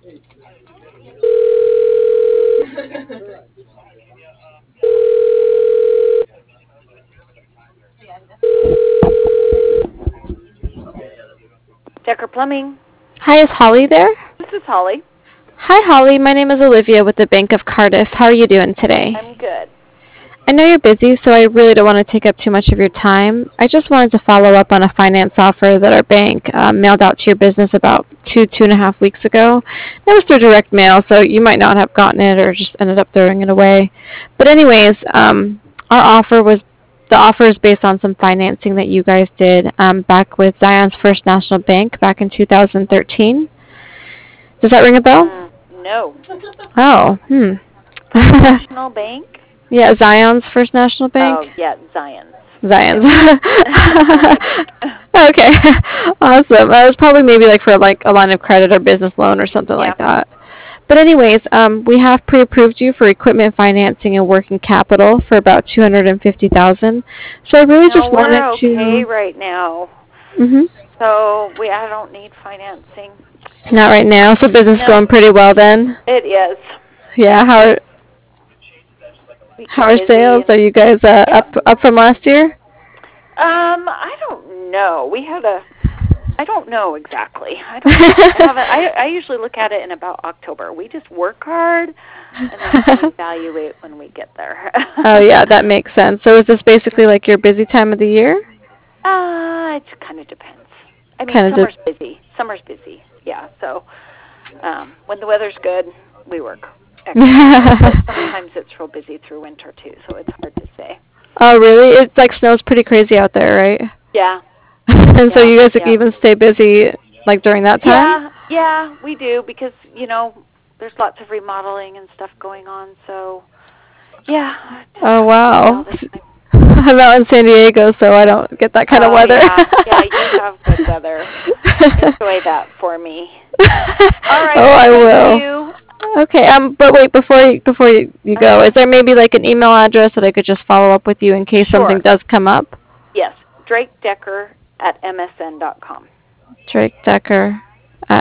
Decker Plumbing. Hi, is Holly there? This is Holly. Hi, Holly. My name is Olivia with the Bank of Cardiff. How are you doing today? I'm good. I know you're busy, so I really don't want to take up too much of your time. I just wanted to follow up on a finance offer that our bank mailed out to your business about 2.5 weeks ago. That was through direct mail, so you might not have gotten it or just ended up throwing it away. But anyways, the offer is based on some financing that you guys did back with Zion's First National Bank back in 2013. Does that ring a bell? No. Oh, National Bank? Yeah, Zion's First National Bank. Oh, yeah, Zion's. Zion's. Okay, awesome. It was probably maybe like for like a line of credit or business loan or something like that. But anyways, we have pre-approved you for equipment financing and working capital for about $250,000. So I really just wanted to. We're okay right now. Mhm. So I don't need financing. Not right now. So business going pretty well then. It is. Yeah. How are sales? Are you guys up from last year? I don't know. I don't know exactly. I usually look at it in about October. We just work hard and then we evaluate when we get there. Oh yeah, that makes sense. So is this basically like your busy time of the year? It kind of depends. I mean, summer's busy. Yeah. So when the weather's good, we work. But sometimes it's real busy through winter too, so it's hard to say. Oh really? It's like snows pretty crazy out there, right? Yeah. And so you guys even stay busy like during that time? Yeah, we do because, there's lots of remodeling and stuff going on, so yeah. Oh wow. I'm out in San Diego, so I don't get that kind of weather. Yeah, you have good weather. Enjoy that for me. All right. Oh, I will. You. Okay. But wait, before you go, is there maybe like an email address that I could just follow up with you in case something does come up? Yes, DrakeDecker@msn.com.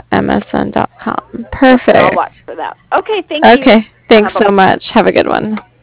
DrakeDecker@msn.com. Perfect. I'll watch for that. Okay, thank you. Okay, thanks so much. Have a good one.